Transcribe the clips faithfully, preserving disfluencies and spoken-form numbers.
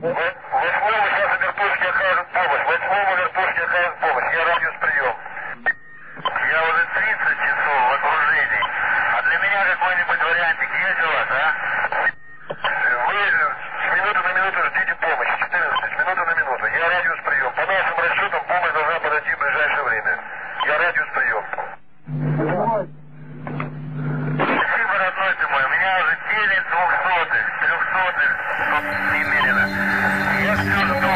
Восьмому сейчас вертушки окажут помощь. Восьмому вертушки окажут помощь. Я радиус прием. Я уже тридцать часов в окружении. А для меня какой-нибудь вариантик есть у вас, а? Вы с минуты на минуту ждите помощи. четырнадцать, с минуты на минуту. Я радиус прием. По нашим расчетам помощь должна подойти в ближайшее время. Я радиус прием. Спасибо, родной ты мой. У меня уже девять двухсотых, трехсотых. Тут немерено. Я все жду.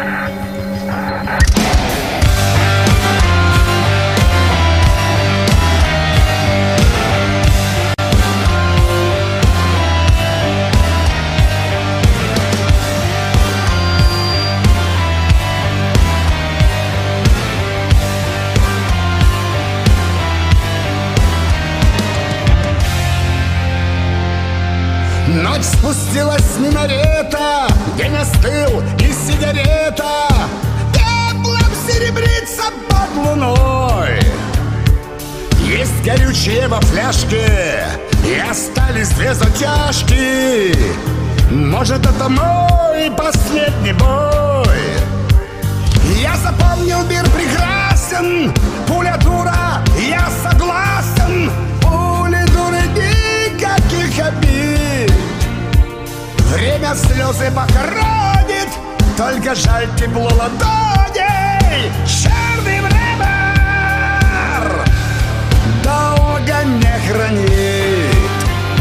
Ночь спустилась с минарета, день остыл и сигарета теплом серебрится под луной. Есть горючее во фляжке и остались две затяжки. Может, это мой последний бой. Я запомнил, мир прекрасен, пуля дура, я согласен. Пули дуры, никаких обид. Время слезы похоронит, только жаль тепло ладоней. Черный мрамор долго не хранит.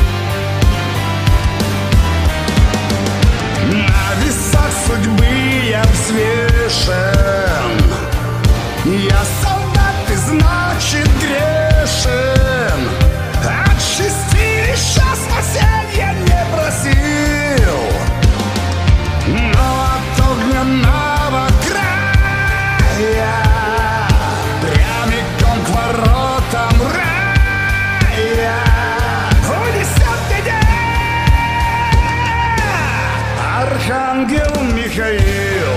На весах судьбы я взвешен. Я солдат и значит грешен. От шести еще спасенья не просил, но от огненного края прямиком к воротам рая унесет меня архангел Михаил.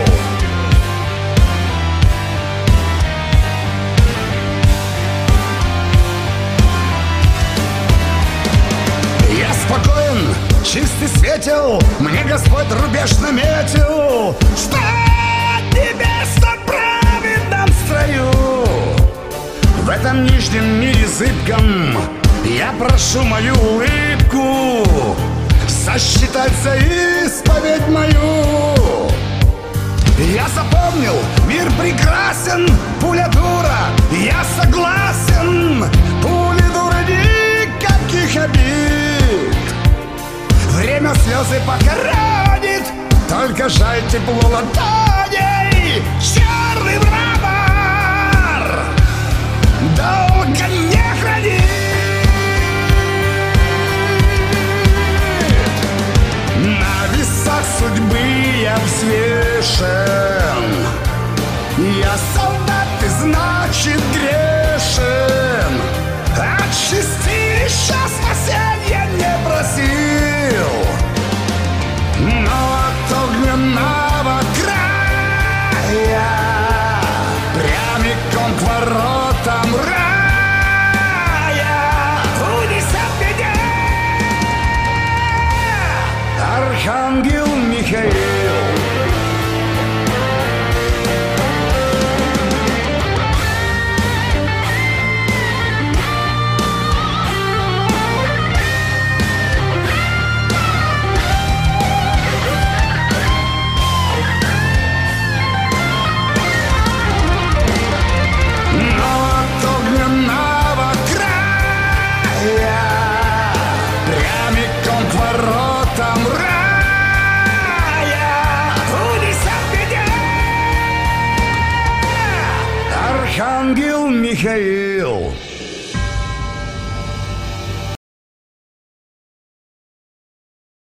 Спокоен, чистый светил, мне Господь рубеж наметил, что небесно в праведном строю. В этом нижнем мире зыбком я прошу мою улыбку сосчитать за исповедь мою. Я запомнил, мир прекрасен, пуля дура, я согласен. Пули дура, никаких обид. Время слезы похоронит, только жаль тепло ладоней. Черный мрамор долго не хранит. На весах судьбы я взвешен. Я солдат и значит грешен. От шести еще спасенья не просил, но от огненного края прямиком к воротам рая унесет меня архангел Михаил. Архангел Михаил.